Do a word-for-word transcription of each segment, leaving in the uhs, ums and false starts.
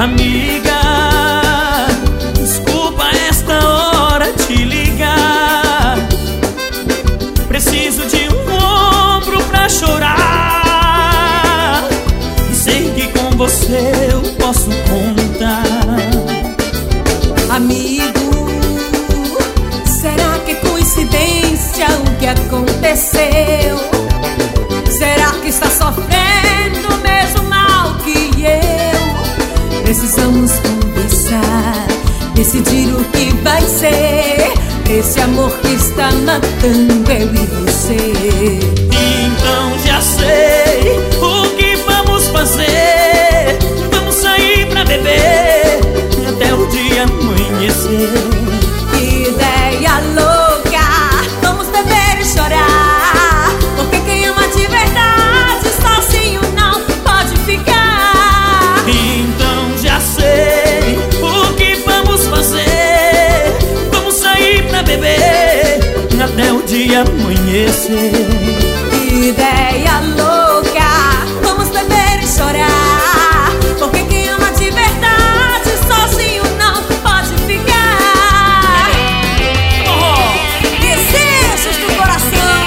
Amiga, desculpa esta hora te ligar. Preciso de um ombro pra chorar, e sei que com você eu posso contar. Amigo, será que é coincidência o que aconteceu? Será que está sofrendo o mesmo mal que eu? Precisamos conversar, decidir o que vai ser esse amor que está matando eu e você. Então já sei o que vamos fazer. Vamos sair pra beber até o dia amanhecer. Que ideia louca! Vamos beber e chorar, porque quem ama de verdade sozinho não pode ficar. Então já sei o que vamos fazer. Vamos sair pra beber até o dia amanhecer. Que ideia louca! Vamos beber e chorar, porque quem ama de verdade sozinho não pode ficar. Oh! Desejos do coração.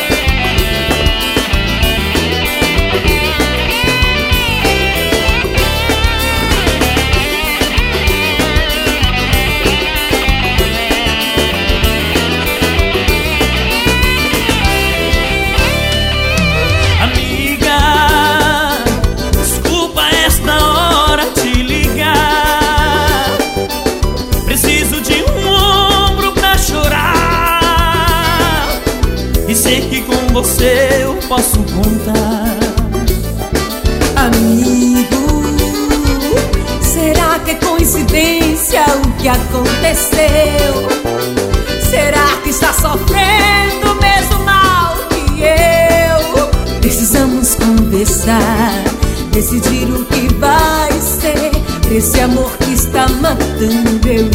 Amiga, desculpa esta hora te ligar. Preciso de um ombro pra chorar, e sei que com você eu posso contar. Amigo, será que é coincidência o que aconteceu? Será que está sofrendo o mesmo mal que eu? Precisamos conversar, decidir o que vai ser esse amor que está matando eu